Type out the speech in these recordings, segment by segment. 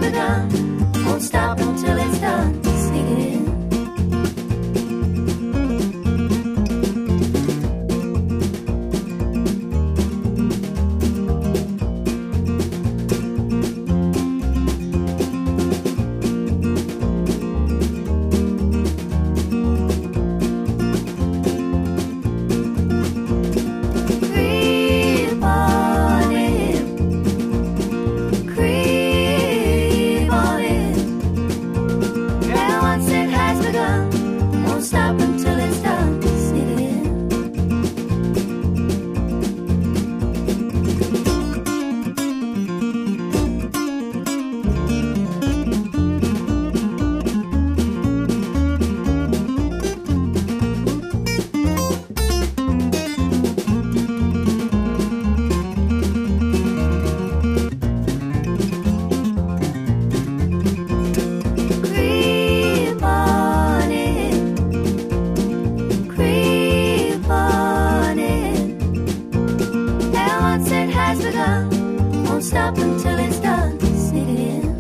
begun, won't stop until it's done. Sneak it in. Stop until it's done. Sneak it in. Won't stop until it's done. Sneak it in.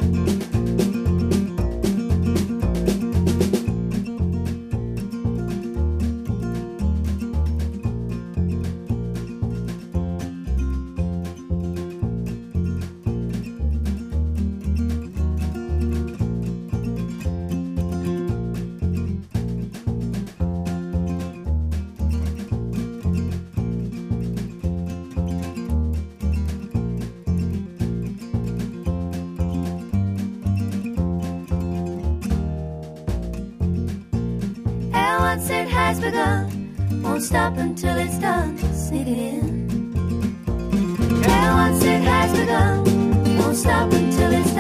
Once it has begun, won't stop until it's done. Sneak it in. And once it has begun, won't stop until it's